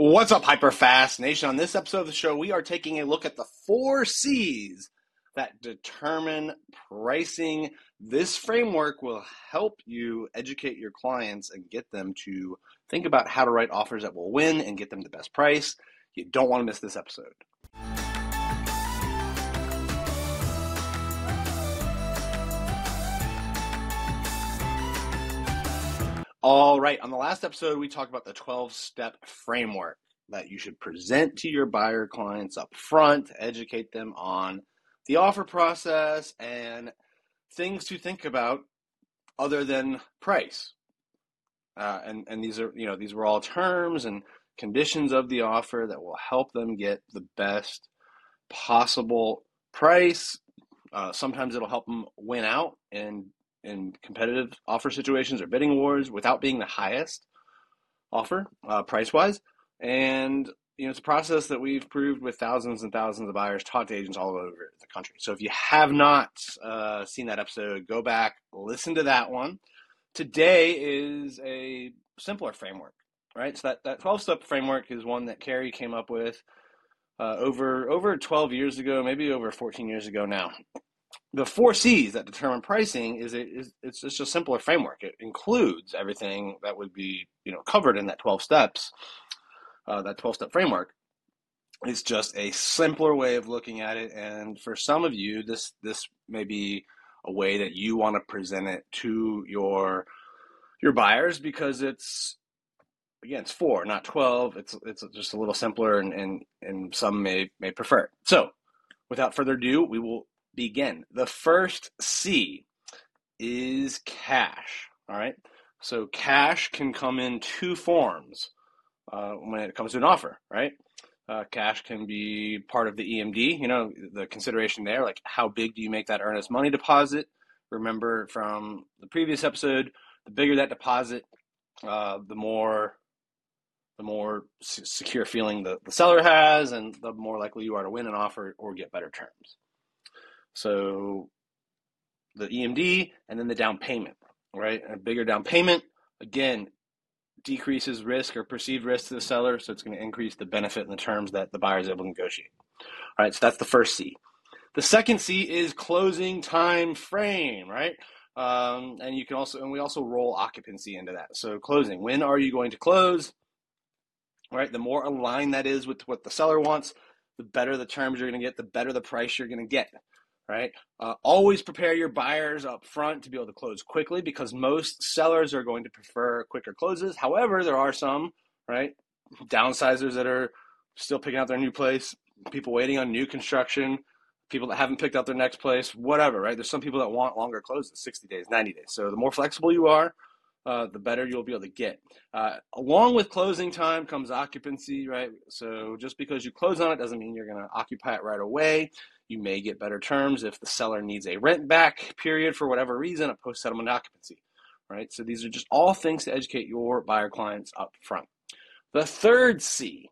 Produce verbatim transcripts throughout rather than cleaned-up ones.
What's up, Hyperfast Nation? On this episode of the show, we are taking a look at the four C's that determine pricing. This framework will help you educate your clients and get them to think about how to write offers that will win and get them the best price. You don't want to miss this episode. All right, on the last episode, we talked about the twelve-step framework that you should present to your buyer clients up front to educate them on the offer process and things to think about other than price. Uh, and, and these are, you know, these were all terms and conditions of the offer that will help them get the best possible price. Uh, sometimes it'll help them win out and in competitive offer situations or bidding wars without being the highest offer uh, price-wise. And you know, it's a process that we've proved with thousands and thousands of buyers taught to agents all over the country. So if you have not uh, seen that episode, go back, listen to that one. Today is a simpler framework, right? So that, that twelve-step framework is one that Carrie came up with uh, over, over twelve years ago, maybe over fourteen years ago now. The four C's that determine pricing is, it, is it's just a simpler framework. It includes everything that would be, you know, covered in that twelve steps, uh, that twelve-step framework. It's just a simpler way of looking at it. And for some of you, this this may be a way that you want to present it to your your buyers because it's, again, it's four, not twelve. It's it's just a little simpler, and and, and some may may prefer it. So, without further ado, we will begin. The first C is cash. All right. So cash can come in two forms uh, when it comes to an offer, right? Uh, cash can be part of the E M D, you know, the consideration there, like how big do you make that earnest money deposit? Remember from the previous episode, the bigger that deposit, uh, the more the more secure feeling the, the seller has, and the more likely you are to win an offer or get better terms. So the E M D and then the down payment, right? A bigger down payment, again, decreases risk or perceived risk to the seller, so it's going to increase the benefit and the terms that the buyer is able to negotiate. All right, so that's the first C. The second C is closing time frame, right? Um, and you can also, and we also roll occupancy into that. So closing, when are you going to close? Right, the more aligned that is with what the seller wants, the better the terms you're going to get, the better the price you're going to get. Right? Uh, always prepare your buyers up front to be able to close quickly because most sellers are going to prefer quicker closes. However, there are some, right, downsizers that are still picking out their new place, people waiting on new construction, people that haven't picked out their next place, whatever, right? There's some people that want longer closes, sixty days, ninety days. So the more flexible you are, uh, the better you'll be able to get. Uh, along with closing time comes occupancy, right? So just because you close on it doesn't mean you're going to occupy it right away. You may get better terms if the seller needs a rent back period for whatever reason, a post-settlement occupancy, right? So these are just all things to educate your buyer clients up front. The third C,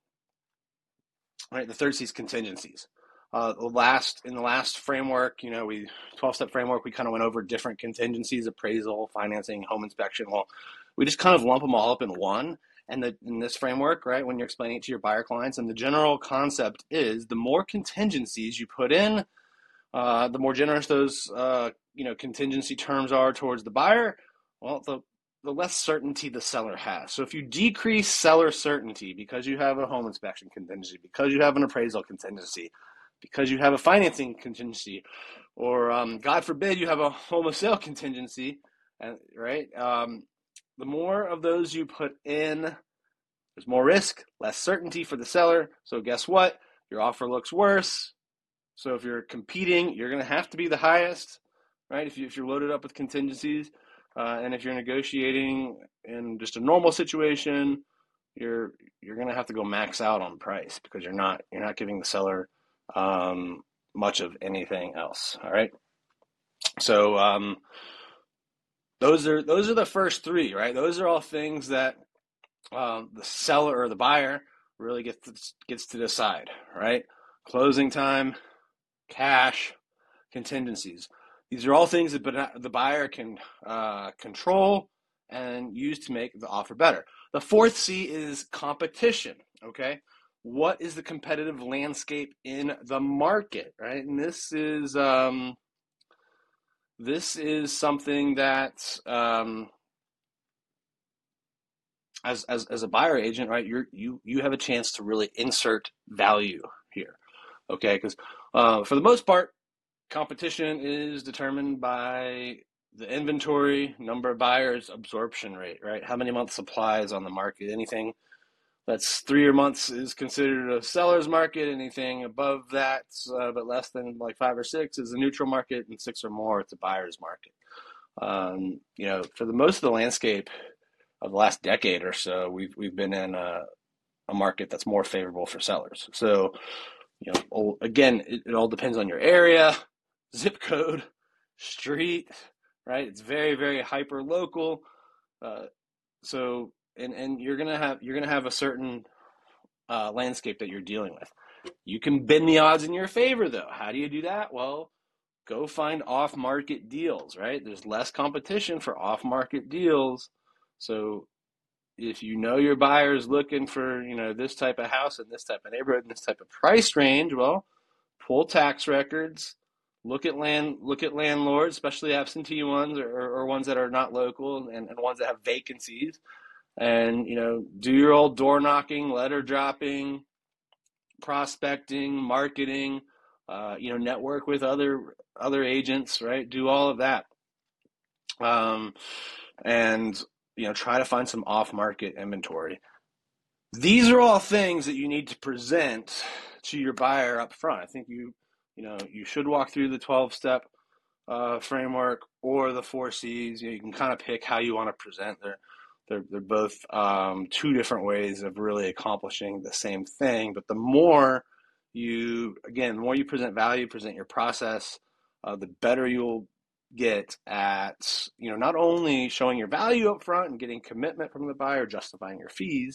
right? The third C is contingencies. Uh, the last in the last framework, you know, we twelve-step framework, we kind of went over different contingencies: appraisal, financing, home inspection. Well, we just kind of lump them all up in one. And the, in this framework, right, when you're explaining it to your buyer clients, and the general concept is the more contingencies you put in, uh, the more generous those uh, you know contingency terms are towards the buyer. Well, the the less certainty the seller has. So if you decrease seller certainty because you have a home inspection contingency, because you have an appraisal contingency, because you have a financing contingency, or um, God forbid you have a home of sale contingency, and right. Um, The more of those you put in, there's more risk, less certainty for the seller. So guess what? Your offer looks worse. So if you're competing, you're going to have to be the highest, right? If, you, if you're loaded up with contingencies. Uh, and if you're negotiating in just a normal situation, you're you're going to have to go max out on price because you're not you're not giving the seller um, much of anything else. All right. So um, Those are those are the first three, right? Those are all things that um, the seller or the buyer really gets to, gets to decide, right? Closing time, cash, contingencies. These are all things that the buyer can uh, control and use to make the offer better. The fourth C is competition. Okay. What is the competitive landscape in the market, right? And this is um, this is something that um, as, as as a buyer agent, right? You're you you have a chance to really insert value here, okay? Because uh, for the most part, competition is determined by the inventory, number of buyers, absorption rate, right? How many months supply is on the market? Anything that's three or months is considered a seller's market. Anything above that, uh, but less than like five or six, is a neutral market, and six or more, it's a buyer's market. Um, you know, for the most of the landscape of the last decade or so, we've we've been in a, a market that's more favorable for sellers. So, you know, again, it, it all depends on your area, zip code, street, right? It's very, very hyper local. Uh, so, and and you're gonna have you're gonna have a certain uh, landscape that you're dealing with. You can bend the odds in your favor, though. How do you do that? Well, go find off-market deals, right? There's less competition for off-market deals. So if you know your buyer is looking for, you know, this type of house in this type of neighborhood and this type of price range, well, pull tax records, look at land, look at landlords, especially absentee ones or, or ones that are not local and, and ones that have vacancies. And, you know, do your old door knocking, letter dropping, prospecting, marketing, uh, you know, network with other other agents, right? Do all of that. Um, and, you know, try to find some off-market inventory. These are all things that you need to present to your buyer up front. I think you, you know, you should walk through the twelve-step uh, framework or the four C's. You know, you can kind of pick how you want to present. They're they're they're both um, two different ways of really accomplishing the same thing. But the more you, again, the more you present value, present your process, uh, the better you'll get at, you know, not only showing your value up front and getting commitment from the buyer, justifying your fees,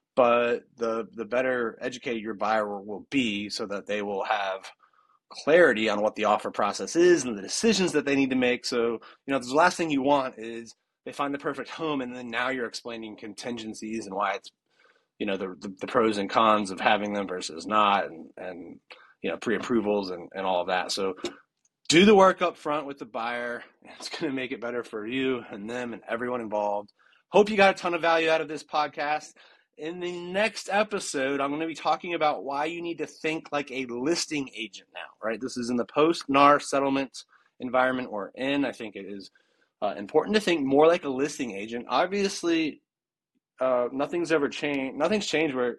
but the the better educated your buyer will be, so that they will have clarity on what the offer process is and the decisions that they need to make. So, you know, the last thing you want is they find the perfect home and then now you're explaining contingencies and why it's, you know, the the, the pros and cons of having them versus not, and and you know, pre-approvals and, and all of that. So do the work up front with the buyer. It's going to make it better for you and them and everyone involved. Hope you got a ton of value out of this podcast. In the next episode, I'm going to be talking about why you need to think like a listing agent now, right? This is in the post-N A R settlement environment we're in. I think it is uh, important to think more like a listing agent. Obviously, uh, nothing's ever changed. Nothing's changed where,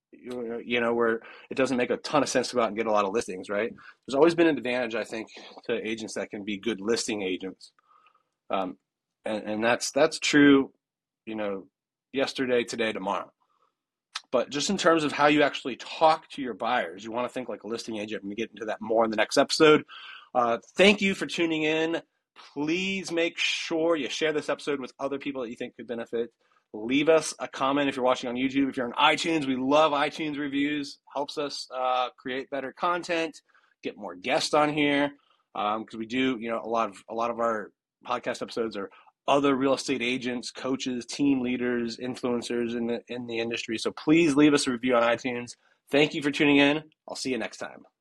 you know, where it doesn't make a ton of sense to go out and get a lot of listings, right? There's always been an advantage, I think, to agents that can be good listing agents. Um, and, and that's, that's true, you know, yesterday, today, tomorrow. But just in terms of how you actually talk to your buyers, you want to think like a listing agent. I'm going to get into that more in the next episode. Uh, thank you for tuning in. Please make sure you share this episode with other people that you think could benefit. Leave us a comment if you're watching on YouTube. If you're on iTunes, we love iTunes reviews. Helps us uh, create better content, get more guests on here, because um, we do, you know, a lot of a lot of our podcast episodes are other real estate agents, coaches, team leaders, influencers in the in the industry. So please leave us a review on iTunes. Thank you for tuning in. I'll see you next time.